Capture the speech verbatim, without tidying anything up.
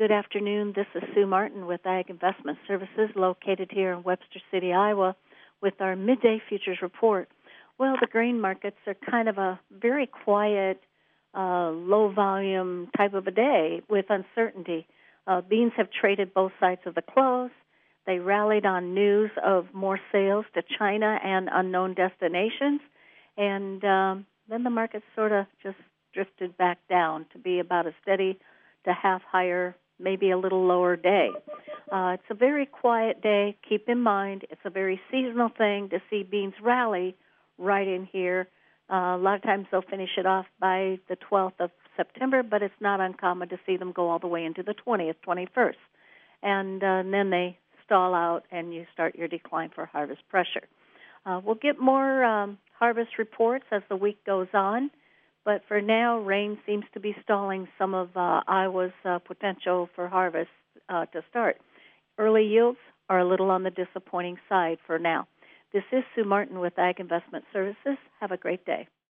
Good afternoon. This is Sue Martin with Ag Investment Services located here in Webster City, Iowa with our midday futures report. Well, the grain markets are kind of a very quiet, uh, low-volume type of a day with uncertainty. Uh, beans have traded both sides of the close. They rallied on news of more sales to China and unknown destinations, and um, then the market sort of just drifted back down to be about a steady to half higher, maybe a little lower day. Uh, it's a very quiet day. Keep in mind, it's a very seasonal thing to see beans rally right in here. Uh, a lot of times they'll finish it off by the twelfth of September, but it's not uncommon to see them go all the way into the twentieth, twenty-first. And, uh, and then they stall out and you start your decline for harvest pressure. Uh, we'll get more um, harvest reports as the week goes on. But for now, rain seems to be stalling some of uh, Iowa's uh, potential for harvest uh, to start. Early yields are a little on the disappointing side for now. This is Sue Martin with Ag Investment Services. Have a great day.